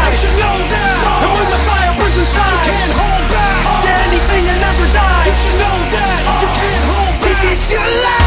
You should know that. And when the fire burns inside, you can't hold back. Get anything and never die. You should know that. You can't hold back. This is your life.